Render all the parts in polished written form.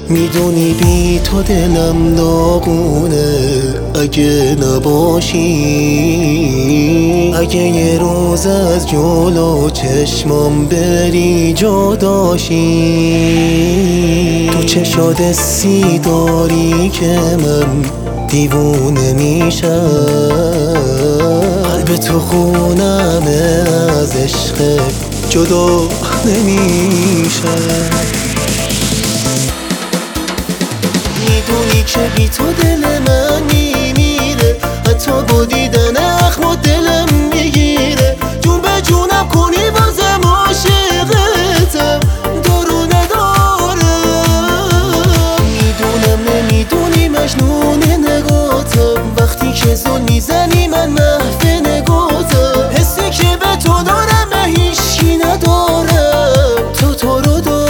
میدونی بی تو دلم داغونه، اگه نباشی، اگه یه روز از جلو چشمام بری جداشی. تو چشات سی داری که من دیوونه میشم، قلب تو خونمه از عشق جدا نمیشه. میدونی که بی تو دل من میمیره، حتی با دیدن اخمات دلم میگیره. جون به جونم کنی بازم عاشقتم، دارو ندارم. میدونم نمیدونی مجنون نگاتم، وقتی که زل میزنی من محو نگاتم. حسی که به تو دارم به هیچکی ندارم، تو رو دارم.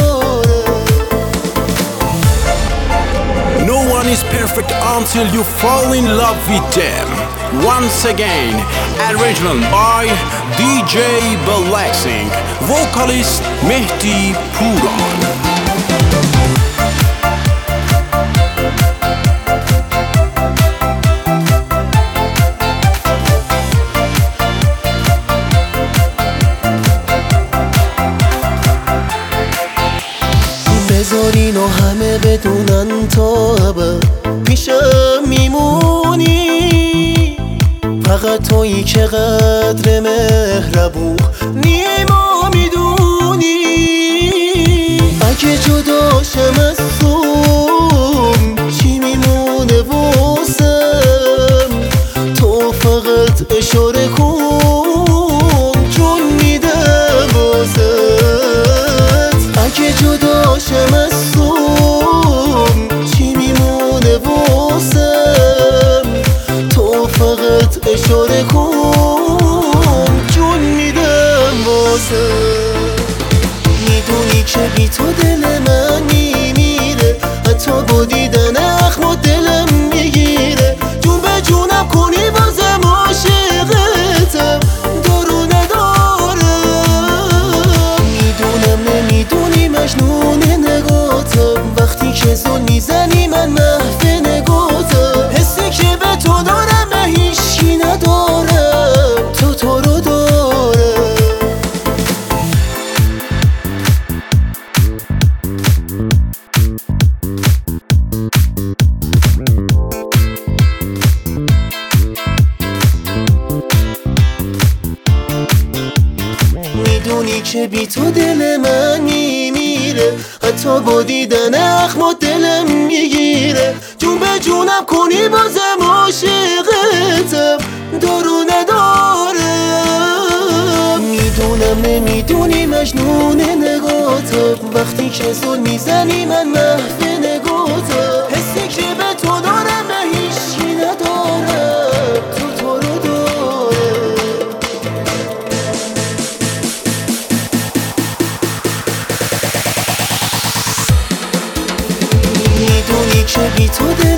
No one is perfect until you fall in love with them. Once again, arrangement by DJ Blacksing, vocalist Mehdi Puran. بذار اینو همه بدونن تا ابد پیشم میمونی، فقط تویی که قدر مهربونی ما میدونی. اگه جداشم از تو چی میمونه واسم، تو فقط اشاره کن جون میدم واسد. اگه جداشم از تو چی میمونه واسم، تو فقط اشاره کن جون میدم واسد. میدونی که بی تو دل من میمیره، حتی با دیدن اخمات دلم میگیره. جون به جونم کنی بازم عاشقتم، دارو ندارم. میدونم نمیدونی مجنون نگاتم، وقتی که زل میزنی من محو نگاتم. حسی که به تو دارم به هیچکی ندارم، تو رو دارم. میدونی که بی تو دل من میمیره، حتی با دیدن اخمات دلم میگیره. جون به جونم کنی بازم عاشقتم، دارو ندارم. میدونم نمیدونی مجنون نگاتم، وقتی که زل میزنی من محو نگاتم. حسی که به تو دارم به هیچکی ندارم، تو رو دارم. میدونی که بی تو